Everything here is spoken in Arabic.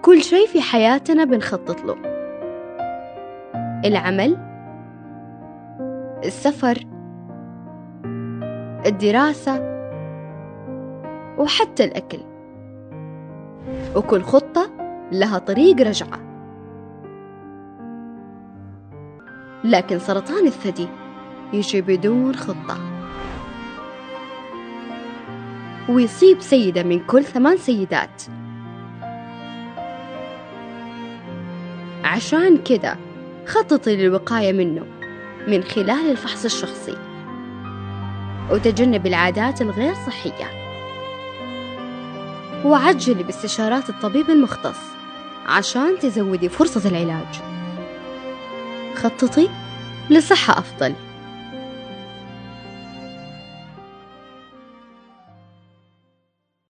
كل شيء في حياتنا بنخطط له، العمل، السفر، الدراسة، وحتى الأكل، وكل خطة لها طريق رجعة. لكن سرطان الثدي يجي بدون خطة، ويصيب سيدة من كل 8 سيدات. عشان كده خططي للوقاية منه من خلال الفحص الشخصي، وتجنب العادات الغير صحية، وعجلي باستشارات الطبيب المختص عشان تزودي فرصة العلاج. خططي لصحة أفضل.